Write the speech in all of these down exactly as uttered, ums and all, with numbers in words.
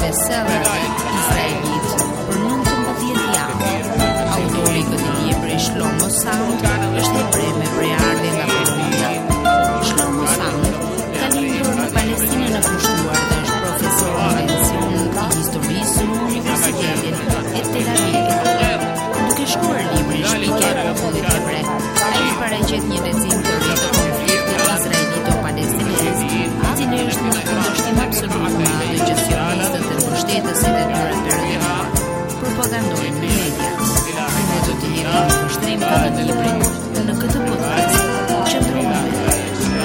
bestsellerëve izraelit për nëntëmbëdhjetë javë. Autori i këtij libri, Shlomo Sand, është hebrej me preardhje nga Polonia. Shlomo Sand ka lindur në Palestinë në pushtuar dhe është profesor në mension i historisë në Universitetin e Tel Avivit. Duke shkruar librin Shpikja e popullit hebre, ai paraqet një lexim të ri të konfliktit izraelito-palestinez, i cili është në kundërshtim absolut me atë që sionistët dhe mbështetësit e tyre perëndimor propagandojnë në media. Ne do të jemi në vështrim ka të librin në këtë podcast. Qëndroni me ne.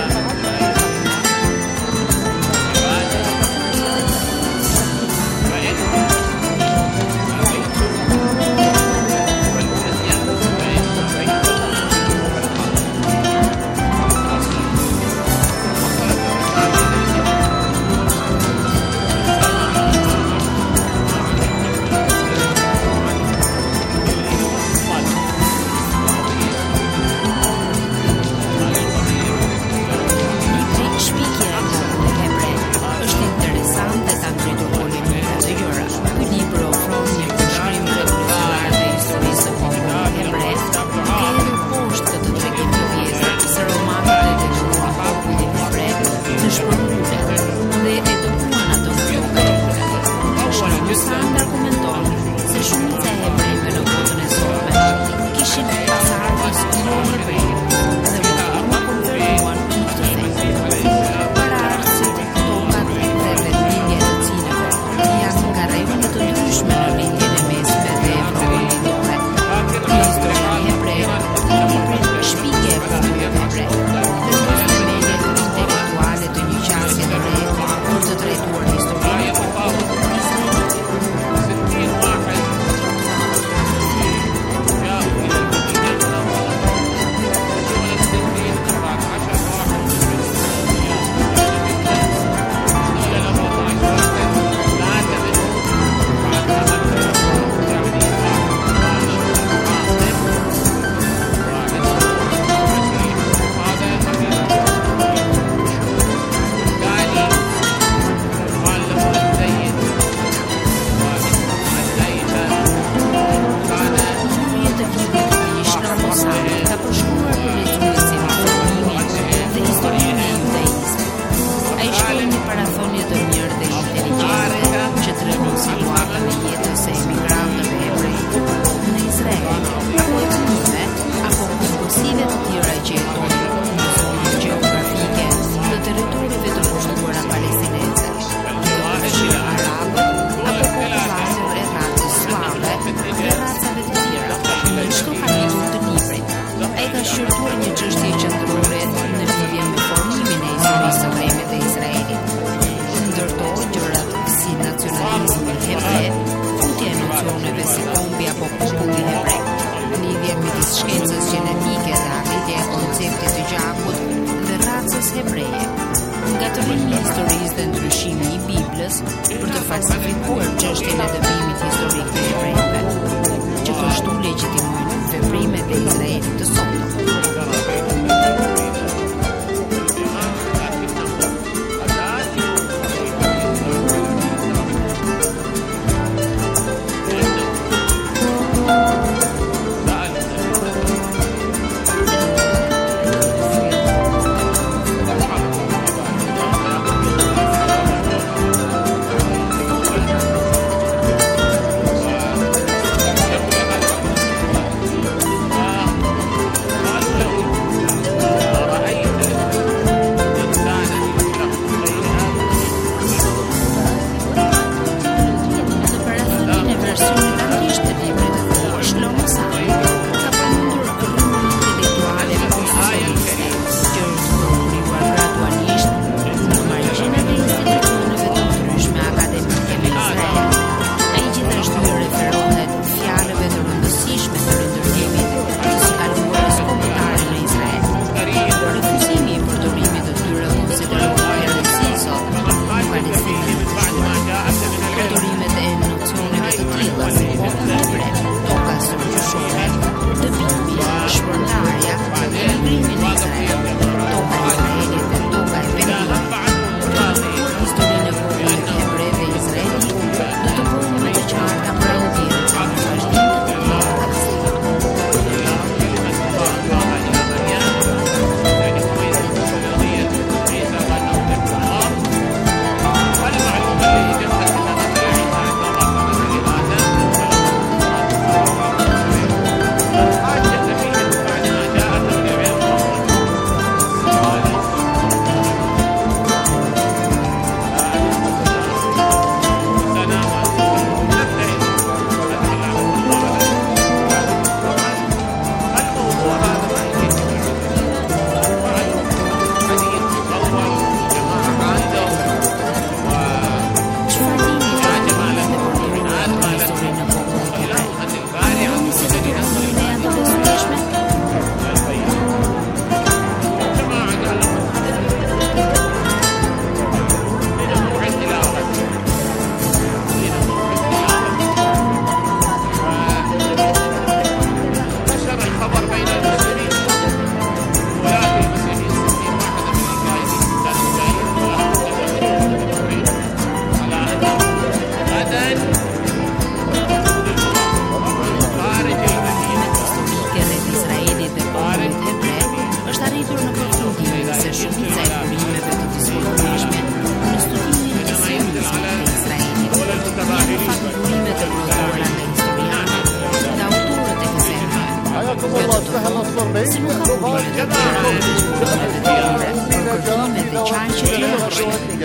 Për të falsifikuar çështjen e dëbimit historik të hebrejve, që kështu legjitimojnë veprimet e Izraelit të sotëm.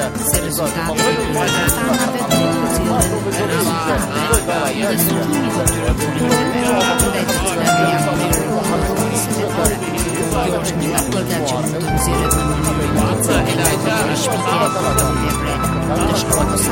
se rezultati e katastranave të redukcione dhe strukturimi të tyre politike dhe të cilave janë mirë setore. Kjo është një partita që mund të nxjerret në mënyrë indice e lajmëve shpike të vepre të shkollës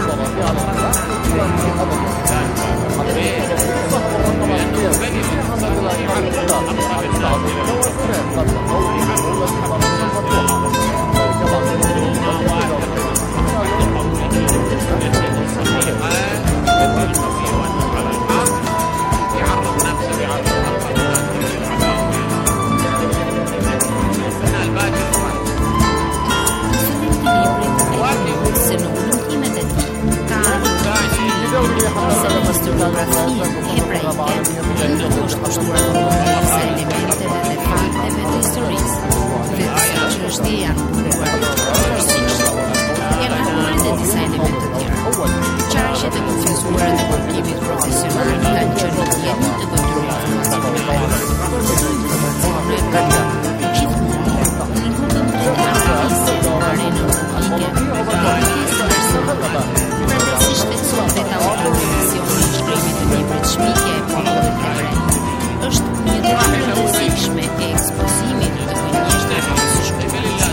historiografia hebraike nuk është kushtuar disa elementeve dhe fakteve të historisë, dhe disa çështje janë punguar përgjithsisht. Janë harruar edhe disa elemente të tjera. Qarqet e kufizuara të publikimit profesional kanë qenë të jetë të gëtyruar informacioneve, por këto informacione kanë gjithmonë në fundëm të analizës në arenën publike dhe pjesë personale. Përveçsisht tekstuale të autorizimit të shkrimit të librit shpike e popullit hebrej, është një detyrë e rëndësishme e ekspozimit të gënjeshtërave të shkrimit.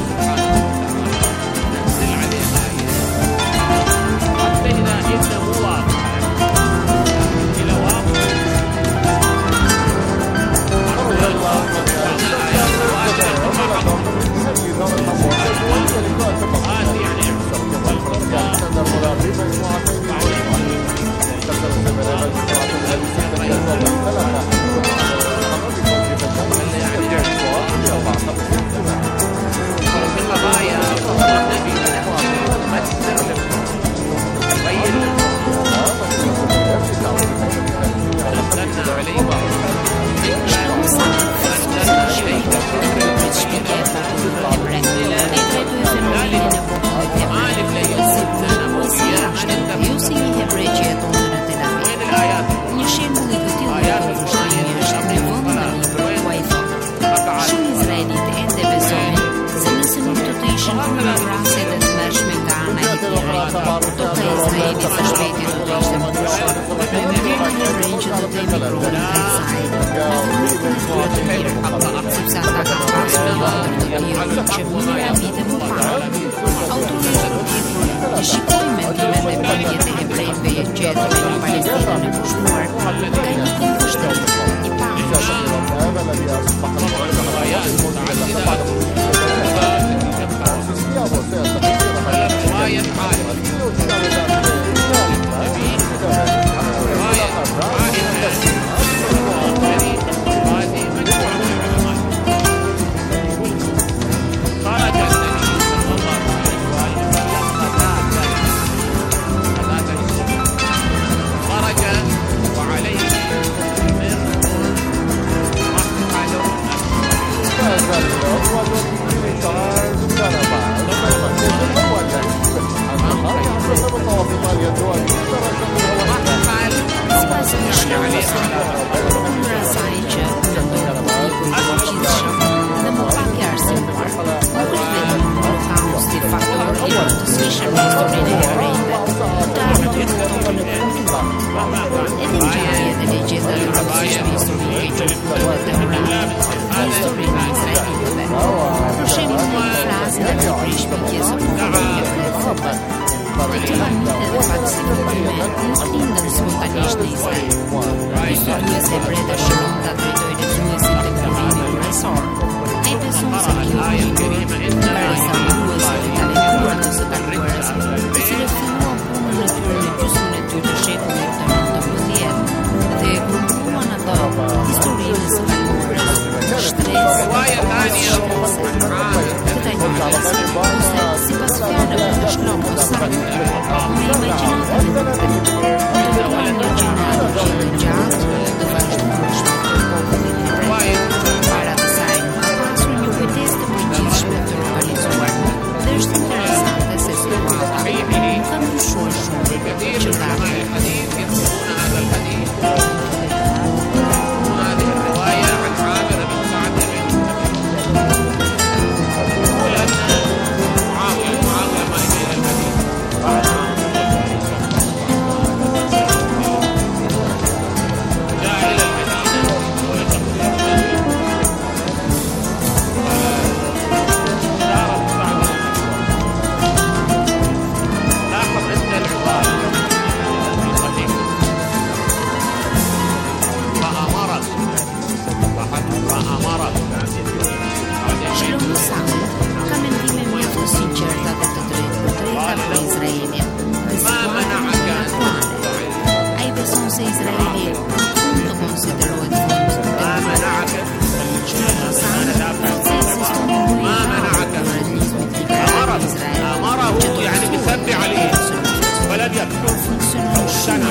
Izraelit dhe situatën aktuale. Ai beson se Izraeli mund të konsiderohet fund demokratik. Shlomo Sand procesi historik të realizmit liberal të Izraelit që të بيثبت عليه ولم يكتب سنة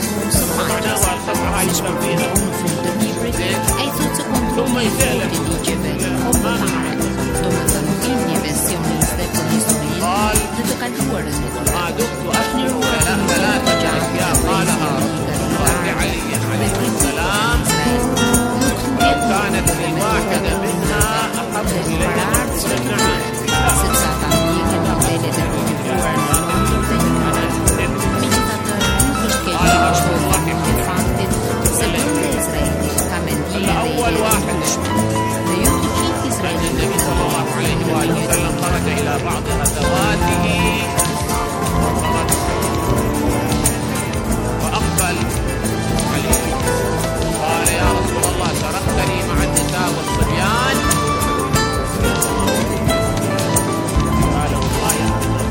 ونوى الفترة فيها ثم يسأل قال ما دمت أشكر ثلاثة أشياء قالها علي عليه السلام وكانت الواحدة منها أحب إليه أول واحد أن النبي صلى الله عليه وآله وسلم خرج إلى بعض غزواته وأقبل عليه قال يا رسول الله تركتني مع النساء والصبيان قال والله يا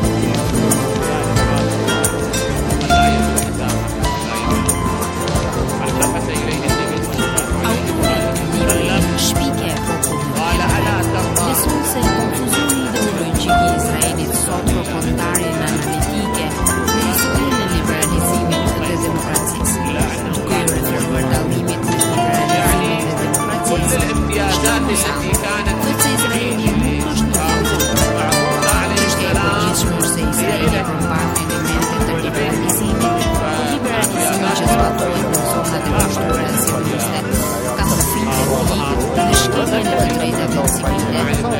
لا يمكن التفت إليه النبي صلى الله عليه وسلم قال ألا ترضى se konfuzioni ideologjik i Izraelit sot propontarjen analitike në historinë e liberalizimit dhe demokracisë. Duke u referuar dallimit mes liberalizimit dhe demokracisë, الامتيازات التي كانت thotë se Izraeli nuk është në është e përgjithshme se Izraeli përmban elemente të liberalizimit, por liberalizimi që zbatohet në zonat e kushtuara sioniste ka përfilë politikë dhe shkeljen e të drejtave civile.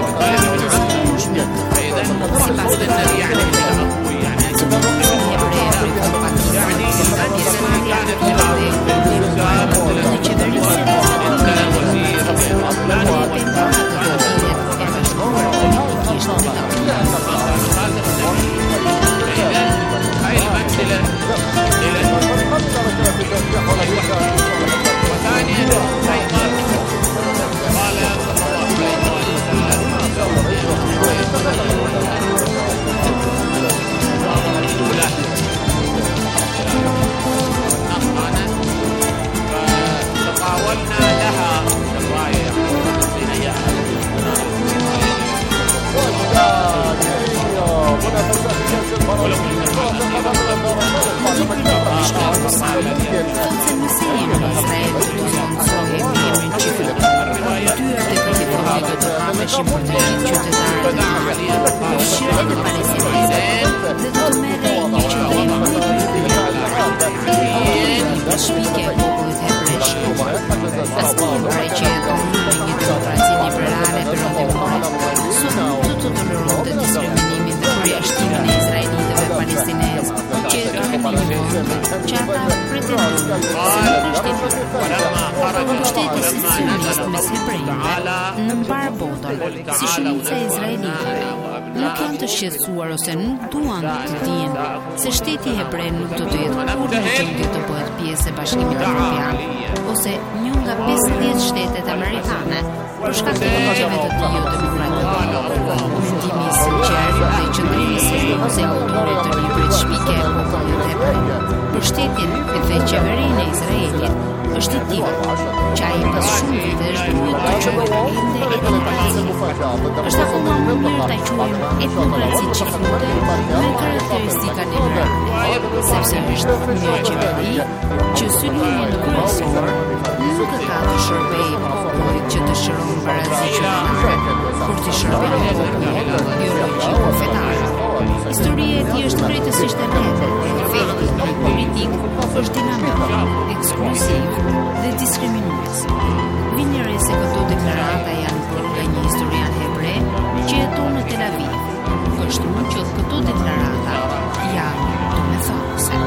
Si shumica e izraelitëve nuk janë të shqetësuar ose nuk duan të dinë se shteti hebre nuk do të jetë kur në gjendje të bëhet pjesë e Bashkimit Evropian ose një nga pesëdhjetë shtetet amerikane për shkak të ligjeve të tij demokratike. Ndimi i sinqert dhe i qëndrimit serioz e autorit të librit shpike e popullit hebre për shtetin dhe qeverinë e Izraelit është i tillë që ai pas shumë vitesh duhet të quhet lindje e demokracisë. Është akoma më mirë ta quajmë etnokraci çifte me karakteristika liberale, sepse është një qeveri që synimin në kryesor nuk e ka të shërbejë popullit që të shëron barazi qytetare, kur të shërbejë popullit biologjik o fetar. Historia e tij është krejtësisht e lehtë, efekti politik është dinamik, ekskluziv dhe diskriminues. Vini re se këto deklarata janë bërë nga një historian hebre që jeton në Tel Aviv. Kështu që këto deklarata janë domethënëse.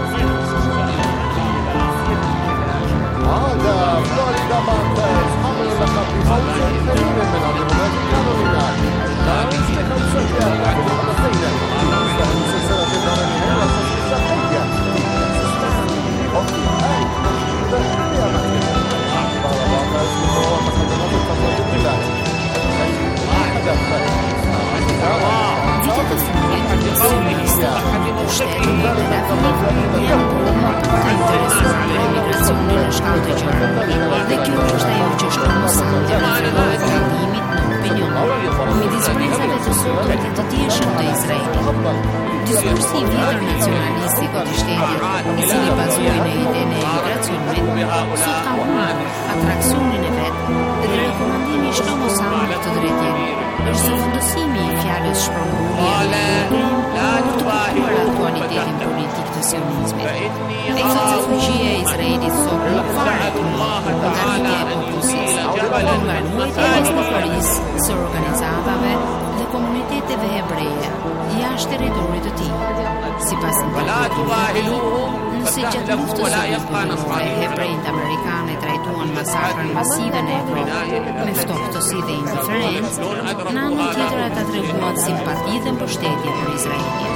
هذا فلوريدا مارتيز عمل لقب بفوز كبير من الهجومات الكانونية لا نسبة خمسة في أربعة وثلاثين سلسلة الدوري vetë në Tel Aviv janë bërë të interesuar për emigracionin në shkallë të gjerë. Dhe kjo është ajo që Shlomo Sandi referohet të ndimit në opinion midis brezave të sotëm të tjeshëm të Izraelit. Diskursi i vjetër nacionalistik o të shtetit, i cili bazohej në idenë e emigracionit, sot ka humbur atraksionin e vet dhe rekomandimi i Shlomo Sandit të drejtjes është zëvendësimi i fjalës shpërngulje për të kuptuar aktualitetin politik të sionizmit. Ai thotë se fuqia e Izraelit sot nuk varet nga rritja e popullsisë, por nga ruajtja e pjesëmarrjes së organizatave dhe komuniteteve hebreje jashtë territorit të tij. Sipas interpretimit, nëse gjatë luftës së liberitimit hebrejt amerikanë trajtuan masakrën masive në Evropë me ftohtësi dhe indiferencë, në anën tjetër ata treguan simpati dhe mbështetje për Izraelin.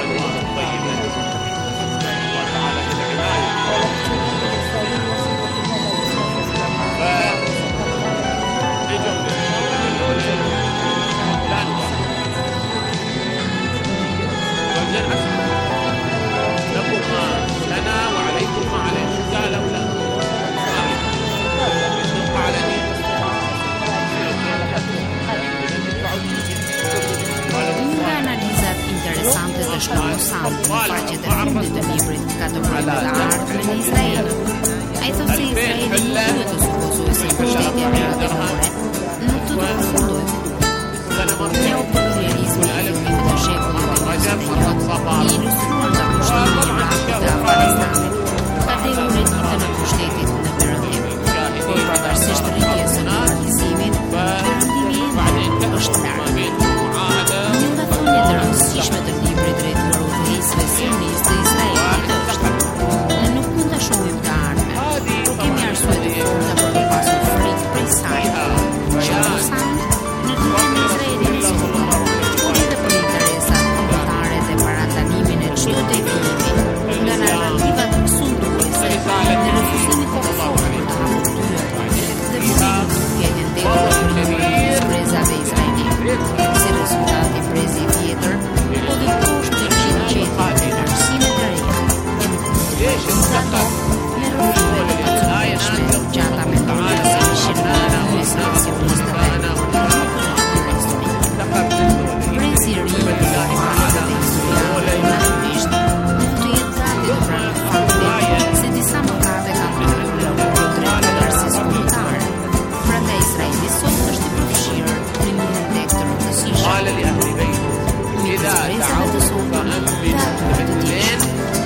Shlomo Sandi në faqet e fundit të librit ka të bëjë me ardhmen e Izraelit. Ai thotë se Izraeli nuk duhet të supozojë se mbështetja perëndimore nuk do të përfundojë. Neokolonializmi i fillimit të shekullit të njëzet e njëjtë i ilustruar nga pushtimi i Irakut dhe Afganistanit ka dhënë ditën e pushtetit në perëndim. Por pavarësisht rritjes së normalizimit, perëndimi është larg. Një nga thonjët e rëndësishme të librit drejt për udhëheqësve sionist të Izraelit është: ne nuk mund ta shohim të ardhmen, por kemi arsye të forta për të pasur frikë prej saj. Shlomo Sandi në lidhje me Izraelin sot, por edhe për interesat kombëtare dhe parandalimin e çdo devijimi nga narrativat sunduese në refuzimin e konformit të hapëtyrës dhe vizimin të vjetën dhe të brezave izraelite. Si rezultati brezi i vjetër, po dhe poshtë të qinë qetin të nërësime të reja, e në kundë nga to, me rëfive dhe pacuneshme, gjata me nërëja se ishin në nërëmës në sionistëve, nuk në resturi. Brezi i ri dhe demokratët dhe historianë në natyrisht, mund të jetë gati të pranë fakti se disa mëkate kanë të rrëllë në drejtë të arsis kombëtare. Prandaj Izraeli sot është i përfshirë në një ndek të rëndësishëm. إذا دعوتهم أنبتوا بالاثنين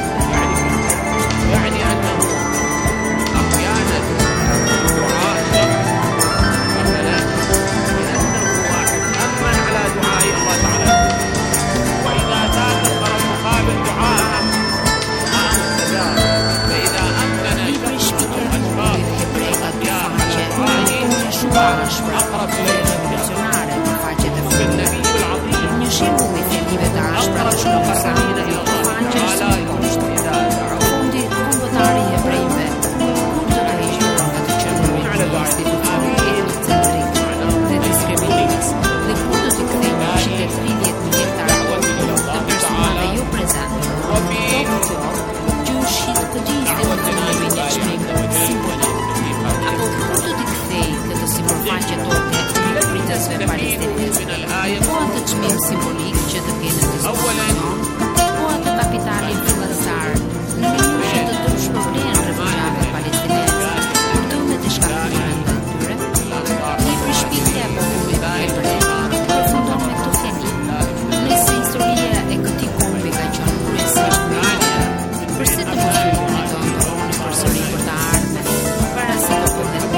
يعني أنه أحيانا دعاء مثلا لأنه واحد أمن على دعاء الله تعالى، وإذا ذاك الطرف مقابل دعاء ما مستجاب، فإذا أمن شخص أو أشخاص أحيانا على دعائه أقرب إليه بالنبي العظيم. Shembull i fjalëve të ashpra të Shlomo Sandit në faqe së poshtë. Fundi kombëtari i hebrejve kur do të heqë rrobat të qenurit në institucionin etnocentrik dhe diskriminimit, dhe kur do të kthejë një qytet tridhjetë mijë hektarë të personave jo prezente. Që u shit këtë institucionin një çmim simbolik. Apo kur do të kthejë këtë sipërfaqe toke pritësve palestineze. Po atë çmim simbolik që të kene të dispozicion, po atë kapitalin financiar në mënyrë që të dush përblen refugjatëve palestinezë, kuptime të shkatrimit të tyre, një përshpikje e popullit hebrej përfundon me këto fjali. Nëse historia e këtij kombi ka qenë kryesisht negative, përse të mos filloni të ndroni përsëri për të ardhmen, para se të bëhet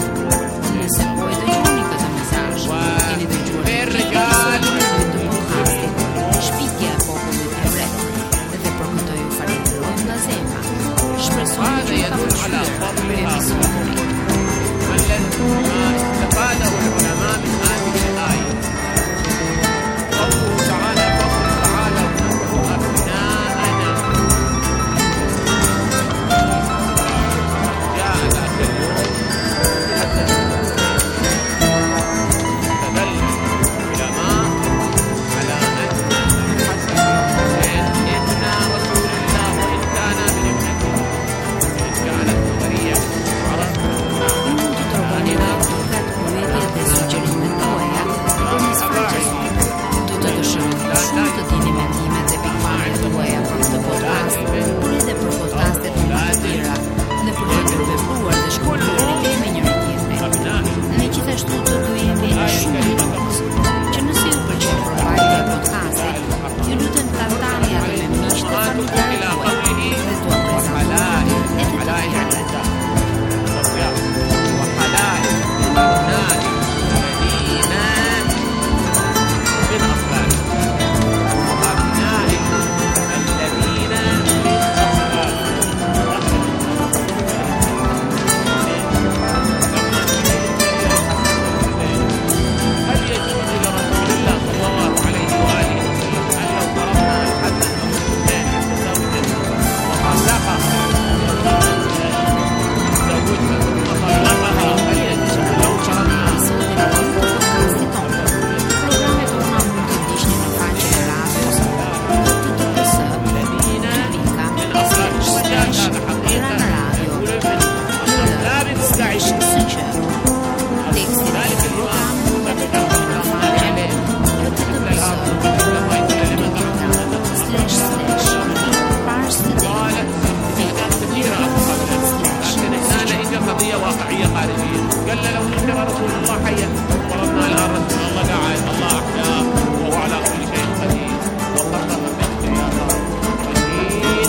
dorë? Nëse po e dëgjoni këtë mesazh, keni dëgjuar رسول الله حيا وربنا الآن رسول الله قاعد الله أحياه وهو على كل شيء قدير وخطف منك يا رب رشيد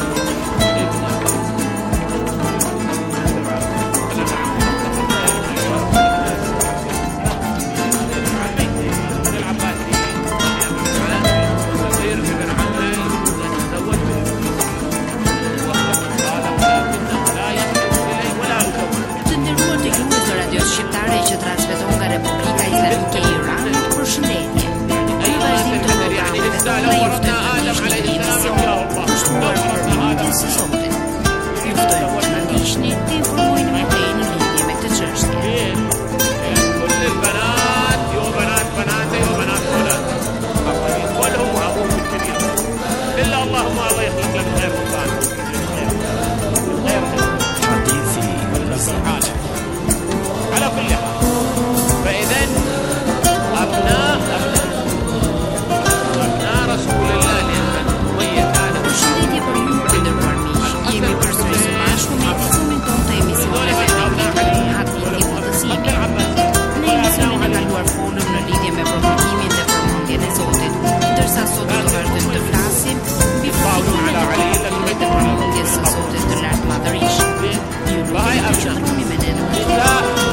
shqiptare që transmeton nga Republika Islamike e Iranit, përshëndetje. Në vazhdim të programit, ne juftojmë të ndiqni emisionin kushtuar për përmendjen së Zotit. Juftojmë që na ndiqni të informojeni më tej në lidhje me këtë çështje. كل البنات يو بنات بناتي وبنات ولادي ولهم ابوهم الكبير الا اللهم الله يخلق لك خير مكان خير حديثي سبحانه على كل حال فإذا أبناء أبناء أبناء رسول الله لأن أمية كان Përshëndetje për ju të nderuar miq. Jemi përsëri së bashku me edicionin tonë të emisioneve të Hadithi Udhëzimi. Në emisionin e kaluar folëm në lidhje me përfundimin dhe përmendjen e Zotit, ndërsa sot do të vazhdojmë të flasim mbi përfundimin e përmendjes të përmendjes së Zotit të lartë madhërish. Ju lutem të qëndroni me ne në këtë.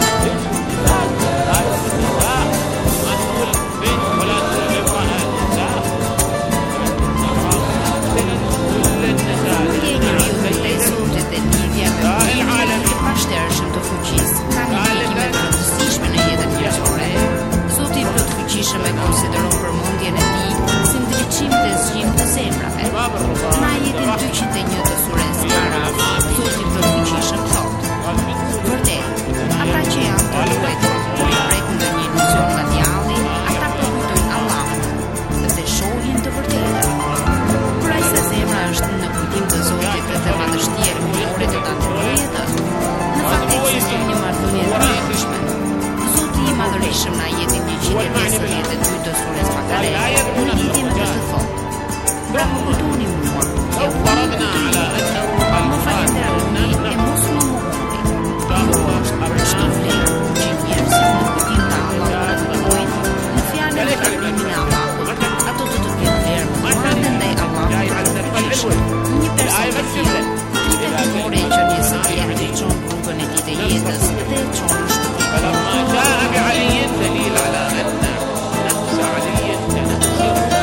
Pashtershëm të fuqisë ka një ndikime të rëndësishme në jetën njerëzore. Zoti i plot fuqishëm e konsideron përmendjen e tij si ndriçim dhe zgjim të zemrave. Në ajetin dyqind e një të sures Araf, Zoti i plot fuqishëm thotë: Vërtet, ata që janë të ruajtur kur i prekun në një iluzion nga djalli, ata përkujtojnë Allahun dhe shohin të vërtetën. Por ai sa zemra është në kujtim të Zotit dhe madhështia lumore të ta ndërrojë atë. Në fakt ekziston një marrëdhënie të rrjedhshme. Zoti i madhërisëm në ajetin njëqind e njëzet e dy të sures Bakare në lidhje me këtë thotë: Pra më kujtoni mua, e unë të ju, më falenderoni e mos më mohoni. Kjo është për çdo vlerë që njerëzit në kujtim të Allahut kujtojnë në fjalën e adhurimin e Allahut. Ato do të kenë vlerë më madhe ndaj Allahut të fuqishëm. Një person të tillë pritet të morë që njësë tjetër të çon rrugën e tij të jetës dhe e çon në shpëtim. فلما جاء بعلي دليل على أن نفس علي كنفس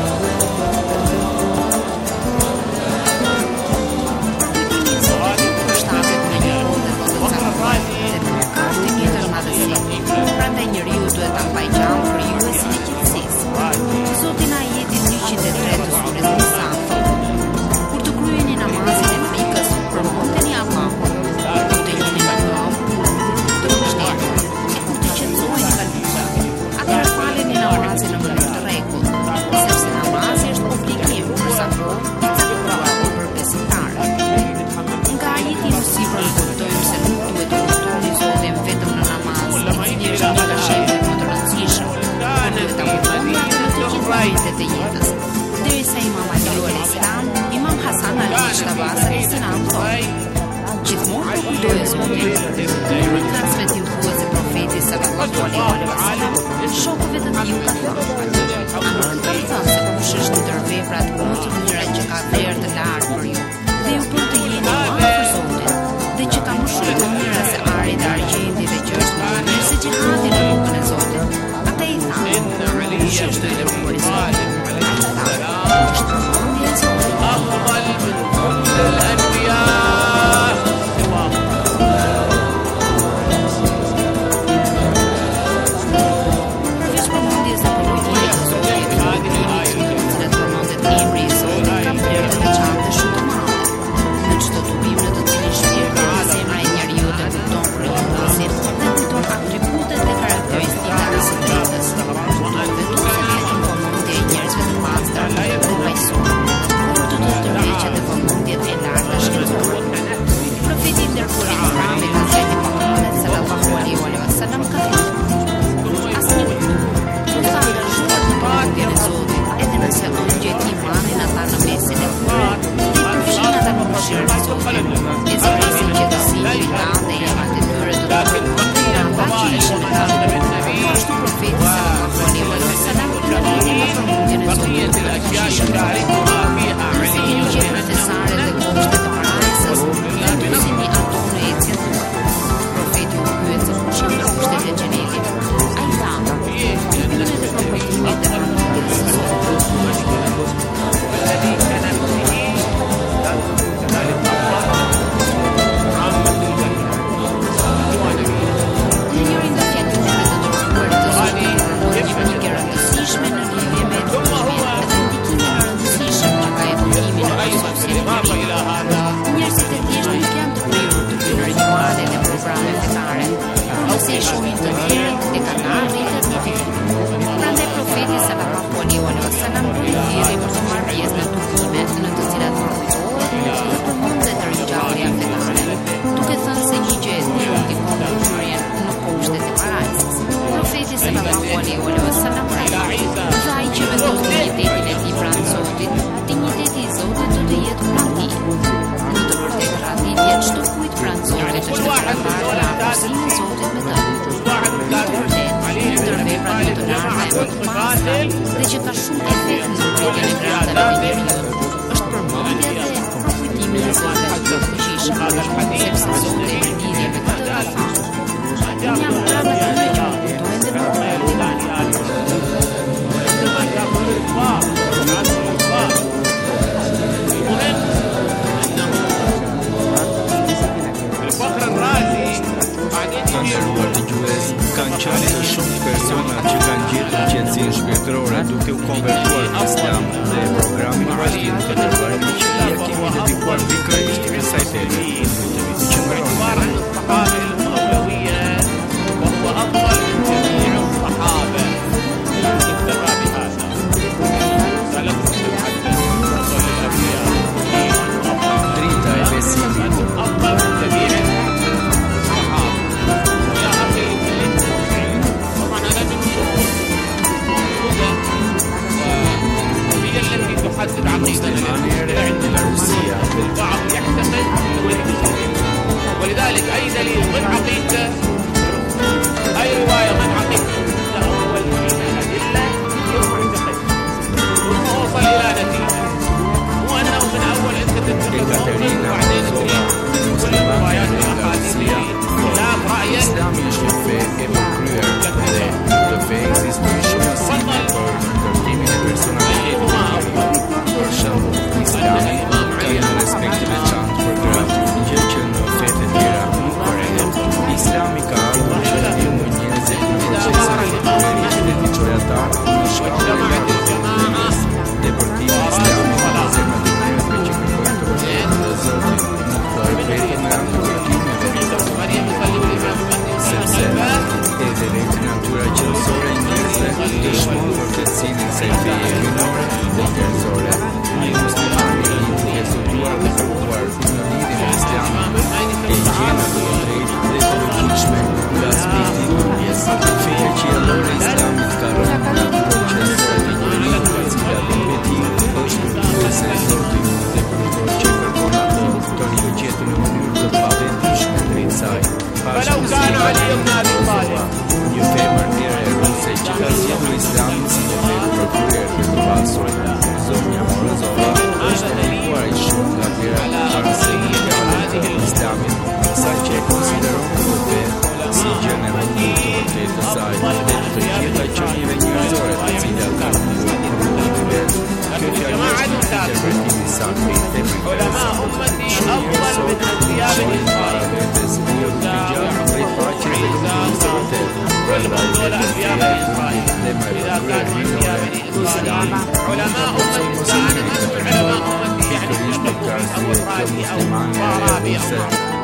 Prandaj njeriu duhet ta mbajë gjallë krijuesin e gjithësisë. Zoti na jeti njëqind e tre të surës Nisa thotë: Kur të kryeni namazin e frikës, përmendeni Allahun. Kur të jeni në këmbë, të mbështeteni. E kur të qetësoheni nga luta, atëherë faleni namazin në mënyrë të rregullt, sepse namazi është obligim për sa kohë sa kohë për besimtarët. Nga ajeti i sipër kuptojmë se nuk duhet të lutojmë Zotin vetëm në namaz, një është një nga shenjat më të rëndësishëm, por duhet ta kuptojmë atë në të gjithë rrjetet e jetës. Derisa Imam Ali alayhis salam, Imam Hasan alayhis salam thotë: Gjithmonë të kujtoje Zotin. Në transmetim thuhet profeti sallallahu alaihi wasallam, shokëve të tij u ka thënë: A nuk kam thënë se kush është ndër veprat më të mira që ka vlerë të lartë për ju, dhe ju bën të jeni më afër Zotit, dhe që ka më shumë të mira se ari dhe argjendi dhe që është më mirë se xhihadi në rrugën e Zotit. Ata i thanë: Kush është i dërguari i Zotit? Ai tha: Është përmendja e Zotit. أفضل من كل الأنبياء سواه Veç përmendjes dhe përkujtimit të Zotit, cilat përmendet emri i Zotit ka vlerë të veçantë. pastra dhe që ka shumë efekt në rritjen e gradave të njeriut, është përmendja dhe përkujtimi i zotëve të fuqishëm, sepse Zoti e lidhje me këtë rrugë. Unë jam pranë atyre që kuptojnë dhe nuk Të nderuar dëgjues, kanë qenë të shumë persona që kanë gjetur qetësinë shpirtërore duke u konvertuar në Islam dhe programin e vazhdimit të ndërmarrjes që ja kemi dedikuar pikërisht kësaj teme. Që mbron drita e besimit. المسلمان يعد العروسية البعض يعتقد ولذلك أي دليل من عقيدته أي رواية من عقيدته أول من الأدلة يعتقد ثم وصل إلى نتيجة هو أنه من أول أنت تتخذ موقف وبعدين تريد كل الروايات والأحاديث خلاف رأيك Islam është një fe e përkryer dhe këtë fe ekziston shumë sipër për ndërtimin e personalitetit të njeriut. Për shembull, Islami ka një respekt të veçantë për gratë, gjë që në fetë të tjera nuk përrendet. Islami ka ardhur që të ndihmojë njerëzit në procesin e përkryerjes dhe diçoja ata në shkallën e madhështisë. Depërtimi i Islamit në zemrat e njerëzve që kërkojnë të vërtetë të Zotit nuk bëhet vetëm në anë të kërkimeve, sepse edhe vetë natyra qëllësore e njerëzve dëshmon vërtetësinë e kësaj feje hyjnore dhe njerëzore. Një musliman i duke studiuar dhe kërkuar në lidhje me Islamin e gjen atë të drejtë dhe të logjikshme nga aspekti i turpjes. Feja qiellore e Islamit ka rënë në atë proces strategjik të cilat në veti është përkuese e Zotit dhe përdor që kërkon atë të rioqetë në mënyrë të pavendishme drejt saj. فلو كان علي بن ابي طالب Një femër tjera e ruse që ka zgjedhur Islamin si një fe përkryer dhe të pasur. Zonja Morozova është ndikuar i shumë nga tjera arsinë e Islamit, saqë e konsideron këtë fe si gjën e mundur të vërtetë të saj dhe të gjitha qenieve njerëzore të cilat kanë ndërtuar në vetë. Kjo fjalë është interpretimi i saktë i tepërt. علماء أمتي أفضل من أنبيائهم para vetes një rrugë drejt paqes dhe lumturisë së vërtetë. كلهم دول أنبياء بني إسرائيل إذا كانوا أنبياء بني إسرائيل علماء أمتي استعنت علماء أمتي يعني أبو الرازي أو الفارابي أو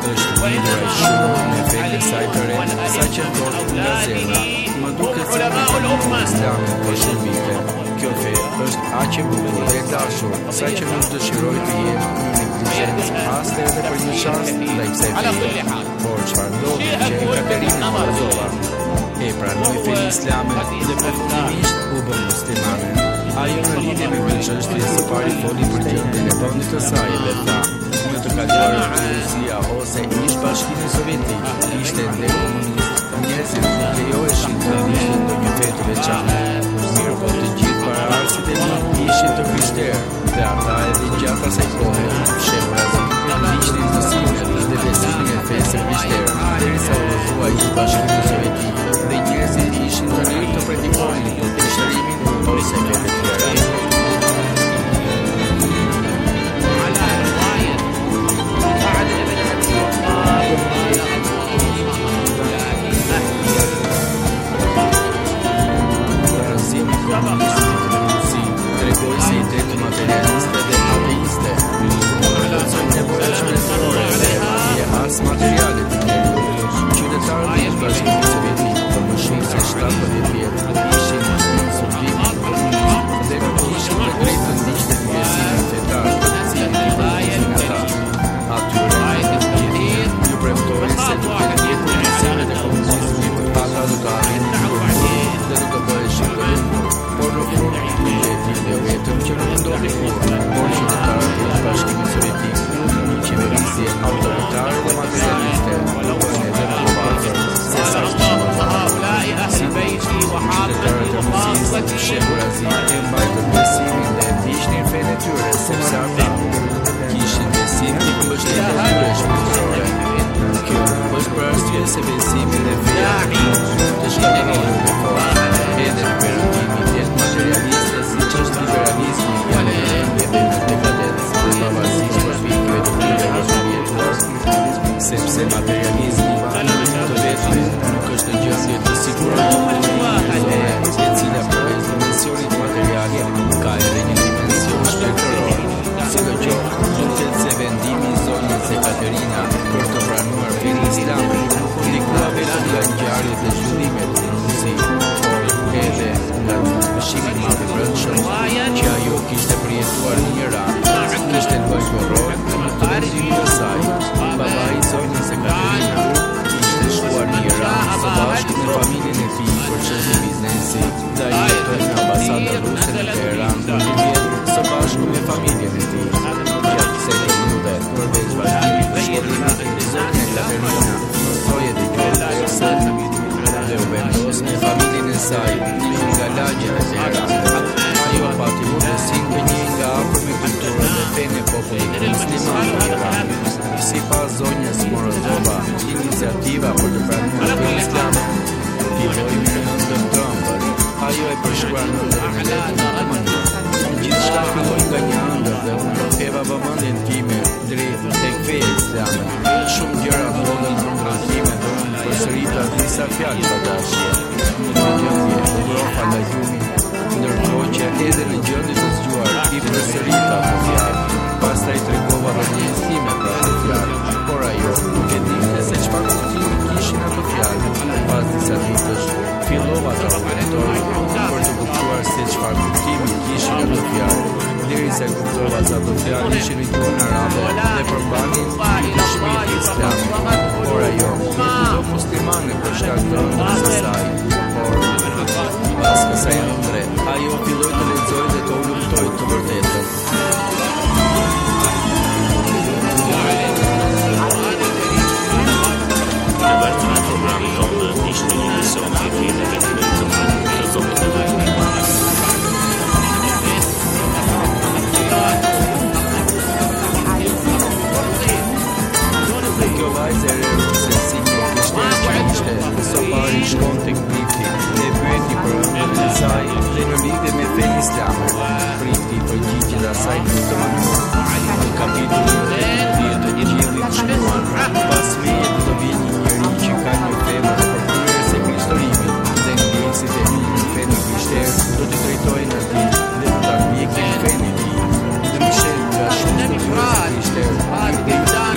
është shumë me fetë saj të re, sa që thotë nga zemra, më duke se me në Islamin për shumë vite. Kjo fe është aq e bukur dhe dashur, sa që nuk dëshiroj të jem në negligencë as edhe për një çast ndaj kësaj feje. Por çfarë ndodhi që Ekaterina Morozova e pranoi fenë islame dhe përfundimisht u bë muslimane. Ajo në lidhje me këtë çështje së pari foli për gjendjen e vendit të saj dhe tha: në të kaluarën e Rusia ose ish bashkimin sovjetik, ishte ende komunist, njerëzit nuk lejoheshin të ndiqnin ndonjë fe të veçantë. Mirë po të gjithë paraardhësit e tij ishin të krishterë dhe ata edhe gjatë asaj kohe fshehurazi ndiqnin mësimet dhe besimin e fesë krishtere, derisa u rrëfua ish bashkimi sovjetik dhe njerëzit ishin të lirë të predikonin të krishterimin ose fe të tjera. Komunistit në Rusi tregoi se i drejtë materialiste dhe ateiste se materializmi të vetë nuk është gjendje të sigurt e cila përveç dimensionit material ka edhe një dimension shpirtëror. Sidoqoftë, thotë se vendimi i zonës së Katerina për të pranuar fenë islame nuk ndikua vetëm nga ngjarjet e zhvillimit në Rusi, por edhe nga dëshimi i madh i brendshëm që ajo kishte përjetuar në Iran. Kishte lojgoror në të regjimit të saj. Baba i zonës së Katerina kishte shkuar në Iran së bashku me familjen e tij për çështje biznesi, dhe ai jetoi në ambasadën ruse në Teheran për një vit së bashku me familjen e tij. Gjatë kësaj periudhe, përveç vazhdimit të shkollimit, zonja Katerina mësoi edhe gjuhën dhe u vendos me familjen e saj nga lagjet e Teheranit. Ajo pati mundësinë të njihej nga afër me kulturën dhe fenë e popullit musliman të Iranit. Sipas zonjës Morozova, iniciativa për të pranuar fenë islame filloi në nëntën dhjetor. Ajo e përshkruan në ndërën e letrën në mënyrë. Gjithçka filloi nga një ëndër dhe unë ktheva vëmendjen time drejt tek feja islame. Shumë gjëra ndodhen në ëndrrën time dhe unë përsërita disa fjalë të dashje. Në një gjendje ngroha nga gjumi, ndërkohë që edhe në gjendje të zgjuar i përsërita ato fjalë. Pastaj tregova vëmendjes time për ato fjalë, por ajo nuk e dinte se çfarë kuptimi kishin ato fjalë. Pas disa ditësh fillova të reflektoj për të kuptuar se çfarë kuptimi kishin ato fjalë, derisa kuptova se ato fjalë ishin në gjuhën arabe dhe përmbanin dëshmitë islame. Por ajo nuk do muslimane për shkak të ëndrrës së saj, por pas kësaj ëndre ajo filloi të lexojë dhe të udhëtojë të vërtetën. Kjo vajzë e rrë se si një krishterë që ishte, së pari shkon të këpriti dhe pyeti për ëndrrën e saj dhe në lidhje me fenë islame. Priti përgjigjet asaj në këtë mënyrë. Në kapitullin e dhjetë të Injillit shkruan, pas meje do të vijë një njeri që ka një femër për kryerjes së krishtorimit dhe ndjesit e mirë në fenë krishterë do të drejtojnë atij dhe do ta ndjekin fenë e tij. Ndryshe nga shumë kulturë krishterë,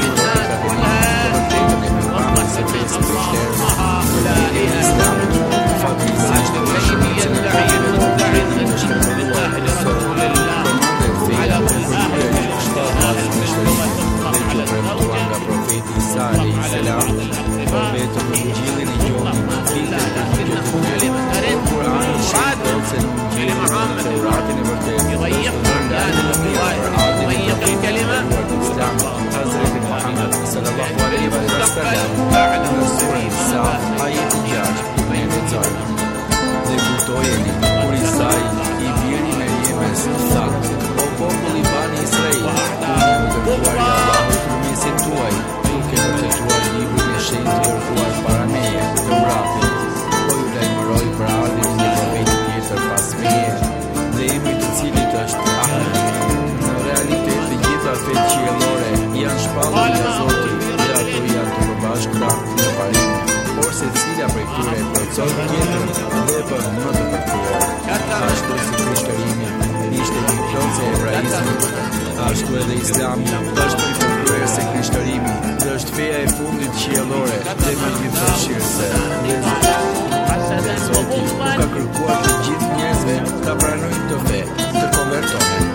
se fesë krishterë, dhe e islamit, fatizisht dhe shëmicën e krishterë, në shkëmëruar e sërë, përmande feja për përkryerje në shtatë krishtorimit, dhe që premtuar nga profeti Isa alayhi salam, për vetëm në Injilin e Gjonit, filte të ligjet të tjera, Kurani shehët se në Injilin e Teuratin e vërtetë, është ndalë në mirë për adin e profetit të Islam, Hazreti Muhammed sallallahu alaihi wa sallam, në surën Saf, ajeti gjashtë, ne lexojmë. Dhe kujtojeni kur Isai i biri Meriemës tha: O popull i Bani Israil, unë jam dërguar nga Allahu përmesin tuaj, duke të tetruar librin e shenjtë të dërguar para meje, Teuratin, po ju lajmëroj për ardhin e një profeti tjetër pas meje, dhe emri të cilit është Ahmed. Në realitet të gjitha fetë qiellore janë shpallur nga Zoti dhe ato janë të përbashkëta në parim, por secila prej tyre e plotson tjetrën dhe bën më të përkryer. Ashtu si krishterimi ishte një plotëse e hebraizmit, ashtu edhe Islami është një përkryer se krishterimi dhe është feja e fundit qiellore dhe më gjithëfshirëse. Dhe Zoti nuk ka kërkuar të gjithë njerëzve ta pranojnë të fe, të konvertohen.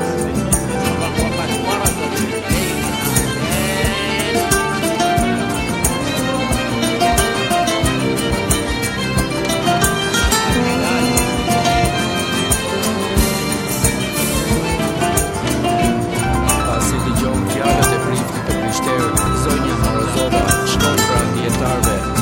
Zonja Morozova shkon pranë dietarëve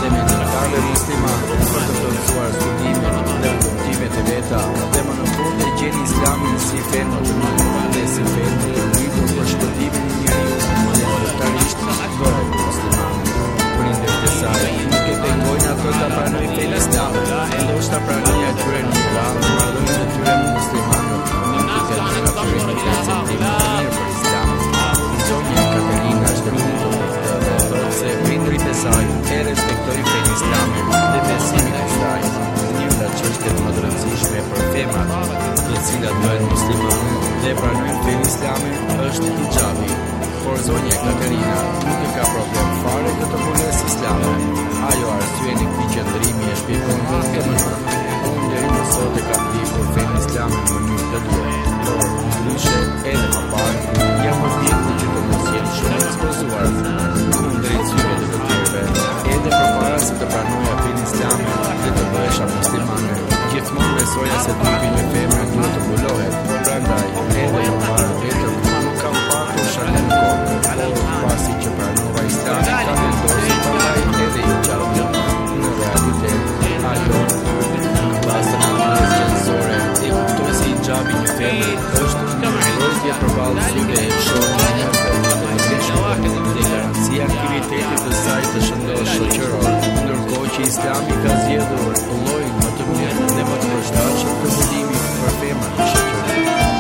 por zonja Katerina nuk e ka problem fare këtë punes islame. Ajo arsye në këtij qëndrimi e shpjegon vetë më shumë. Unë deri më sot e kam ndjekur fenë islame në mënyrë të duhur, por ndryshe edhe më parë jam vdikur që të mos jem shumë ekspozuar kundrejt syve të të tjerëve, edhe përpara se të pranoja fenë islame dhe të bëhesha muslimane. Gjithmonë besoja se trupi me femër duhet të mbulohet, prandaj edhe më parë vetëm nuk kam patur shalën kokë, por pasi që pranova islamin kam vendosur prandaj edhe i gjallë. Në realitet, ajo në bazën e mënyrës gjensore e kuptoj se hijabi një femër është mbrojtje përballë syve e shoqërisë dhe garancia aktivitetit të saj të shëndosh shoqëror, ndërkohë që Islami ka zgjedhur llojin më të mirë dhe më të përshtatshëm të budimit për femrat në shoqëri.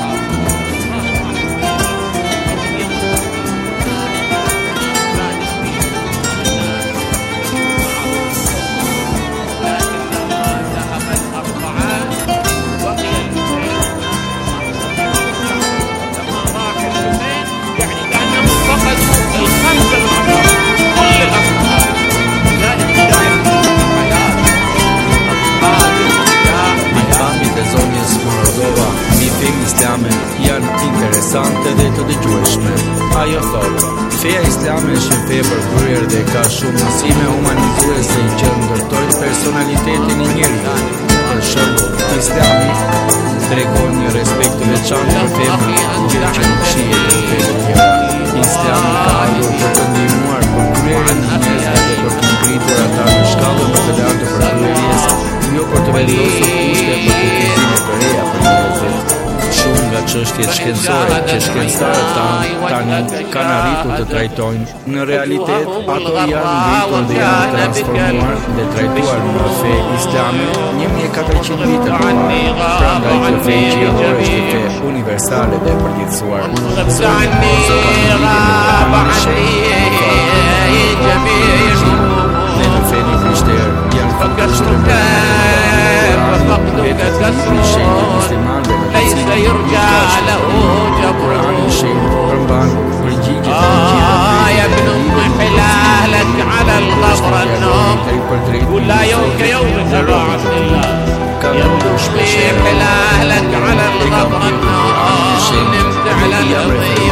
Islame janë interesante dhe të dëgjueshme. Ajo thotë, feja islame është një fe për kryer dhe ka shumë mësime humanizuese që ndërtojnë personalitetin e njeriut. Për shembull, Islami tregon një respekt të veçantë për femrën, gjë që nuk shihet në fe të tjera. Islami ka ardhur për të ndihmuar për kryerjen e njerëzve dhe për të ngritur ata në shkallën më të lartë të përkryerjes, jo për të vendosur kushte për kufizimet të reja për njerëzit. Shumë nga çështjet shkencore që shkencëtarët tanë tani kanë arritur të trajtojnë, në realitet ato janë ngritur dhe janë transformuar dhe trajtuar në fe islame një mijë e katërqind vite më parë. Prandaj kjo fe qiellore është fe universale dhe e përgjithësuar. Dhe në fenë krishterë janë futur ليس يرجى له جبر آه يا ابن أم حلالك على الغفر النوم كل يوم كيوم جماعة الله يا ابن أم حلالك على الغفر النوم نمت على الأضيب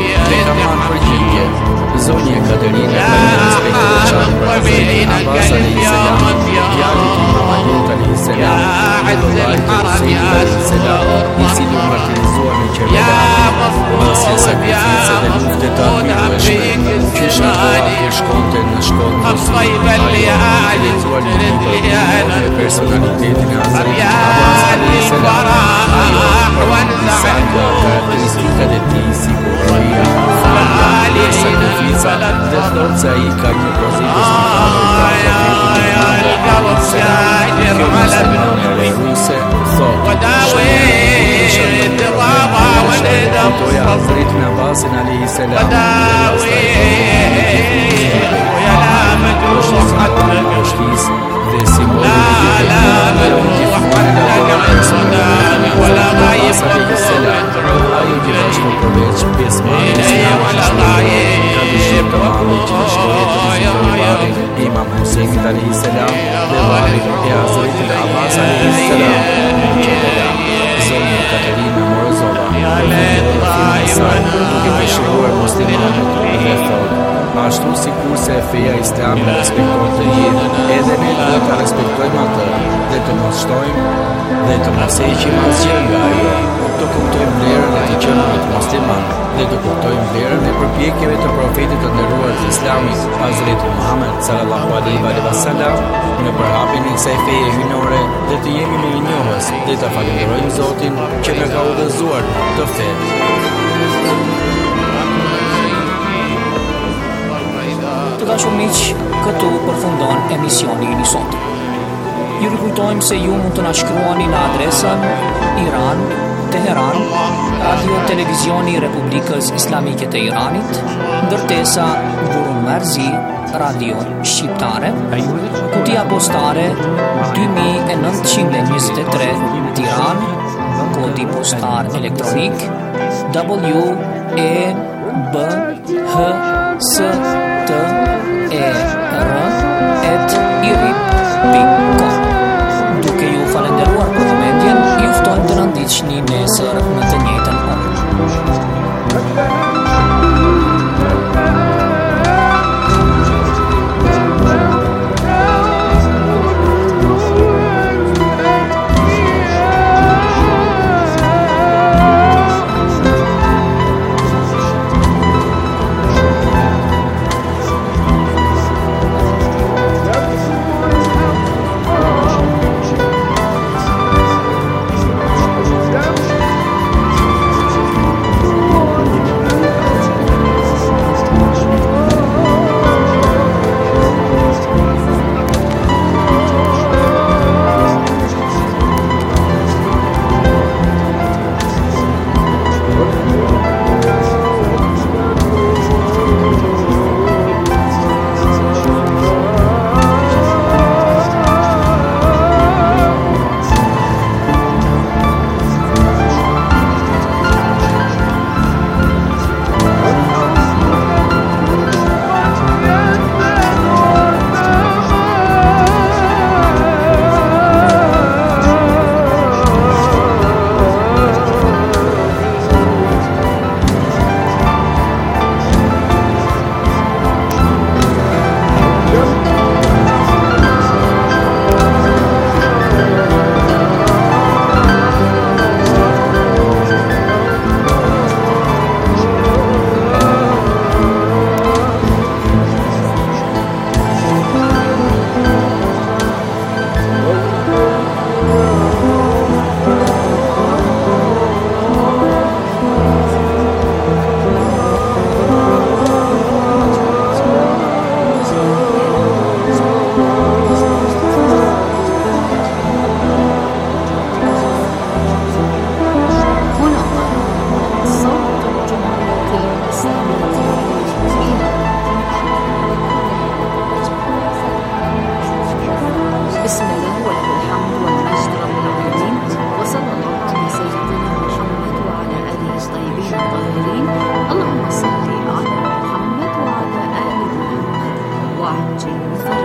Zonja Katerina ka një respekt të veçantë për Hazretin Abbas alayhis salam, djalit i Muhamedit alayhis salam, dhe vllajt e Husejnit alayhis salam, i cili u martirizua në Kerbela, pasi sakrificë dhe luftet të admirueshme, që shëndoa kur shkonte në shkollë muslimane, realizuar një libër dhe personalitetin e Hazretit Abbas alayhis salam, disa nga karakteristikat e tij si bukuria, falja, sakrifica dhe thotë se ai ka një pozitiv Hazretin Abbasin alayhis salam dhe simboli Imam Husejnit alayhis salam dhe vajrit e Hazretit Abbas alayhis salam në Kerbela. Zonja Katerina Morozova duke bashkëruar muslimanët dhe thotë, ashtu sikur se feja islame respekton të jetën, edhe ne duhet ta respektojmë atë dhe të mos shtojmë dhe të mos heqim asgjë nga ajo. Të kuptojmë vlerën e të qenies musliman dhe të kuptojmë vlerën e përpjekjeve të profetit të nderuar të Islamit, Hazreti Muhammed sallallahu alaihi wasallam, në përhapjen e kësaj feje hyjnore dhe të jemi më i njohës dhe të falenderojmë Zotin që na ka udhëzuar të fe. Të dashur miq, këtu përfundon emisioni i sot. Ju rikujtojmë se ju mund të na shkruani në adresën Iran Teheran, Radio Televizioni Republikës Islamike të Iranit, ndërtesa Burun Marzi, Radio Shqiptare, kutia postare dy mijë e nëntëqind e njëzet e tre, Tiranë, kodi postar elektronik W E B H s t e r at irip punkt com. Duke ju falenderuar për vëmendjen, ju ftojmë të na ndiqni nesër në të njëjtën orë. watching.